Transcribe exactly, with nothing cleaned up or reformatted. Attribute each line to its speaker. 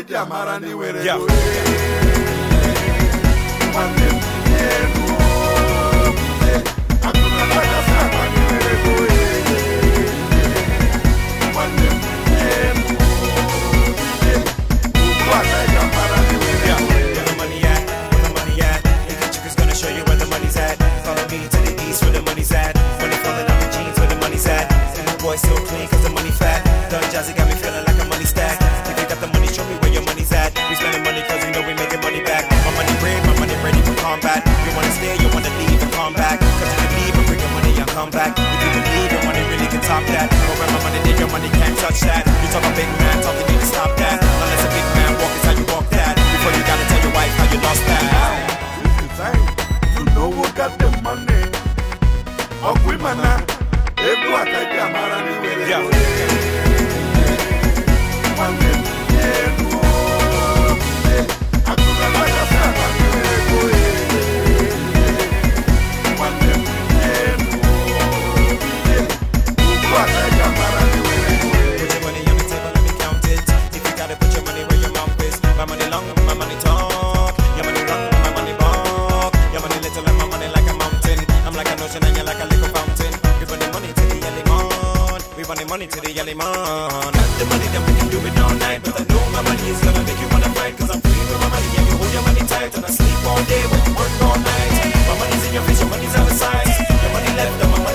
Speaker 1: eji amara ndị were
Speaker 2: Yeah.
Speaker 1: ego. Nwanne m elu obi, akụna kachasị akpa ndị were ego. Nwanne m elu obi, ugbu a ka eji amara ndị were
Speaker 2: Yeah.
Speaker 1: ego.
Speaker 2: Where the money at? Where the money at? Nigga Chick is gonna show you where the money's at. Follow me to the east where the money's at. Money falling out the jeans where the money's at. And the boy still clean cause the money fat. Don Jazzy got me feeling like a money stack. If you got the money, show me where your money's at. We spending money cause we know we making money back. My money red, my money ready for combat. You wanna stay, you wanna leave and come back. Cause if you leave and bring your money, I'll come back. If you believe your money really can top that. Or where my money did, your money can't touch that. You talk a big man, talk, you need to stop that. Unless a big man walk is how you walk that. Before you gotta tell your wife how you lost that.
Speaker 1: This is time to know who got the money. Okwimana, ego aka eji amara ndị were ego.
Speaker 2: Yeah.
Speaker 1: Nwanne m elu obi, akụna kachasị akpa ndị were ego. Nwanne m elu obi, ugbu a ka eji amara ndị were ego.
Speaker 2: Put your money on the table, let me count it. If you gotta put your money where your mouth is. My money long, my money talk. Your money long, my money walk. Your money little and my money like a mountain. I'm like an ocean and you're like a little fountain. We run the money to the early morn. We run the money to the early morn. Not the money that we can do it all night. But I know my money is gonna make you wanna fight. Cause I'm free with my money and you hold your money tight. And I sleep all day when you work all night. My money's in your face, your money's out of sight. Your money left on my